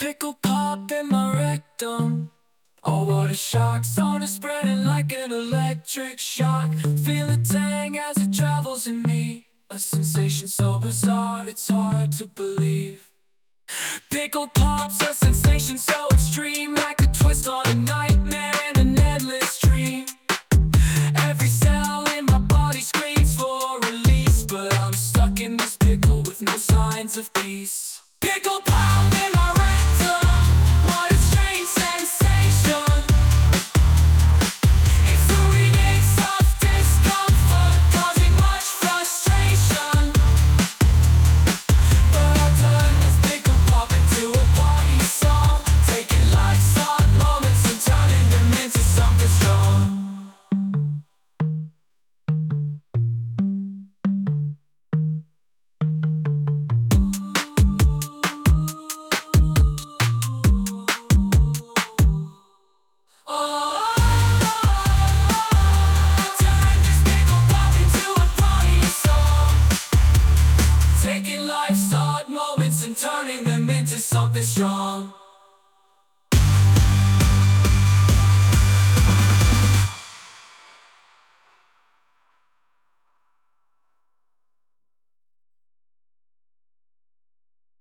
Pickle pop in my rectum. Oh, what a shock. Sauna spreading like an electric shock. Feel a tang as it travels in me. A sensation so bizarre, it's hard to believe. Pickle pop's a sensation so extreme, like a twist on a nightmare in an endless dream. Every cell in my body screams for release, but I'm stuck in this pickle with no signs of peace. Pickle pop in my rectum. What a strange sensation. It's a remix of discomfort, causing much frustration. But I'll turn this pickle pop into a party song, taking life's hard moments and turning them into something strong. Taking life's hard moments and turning them into something strong.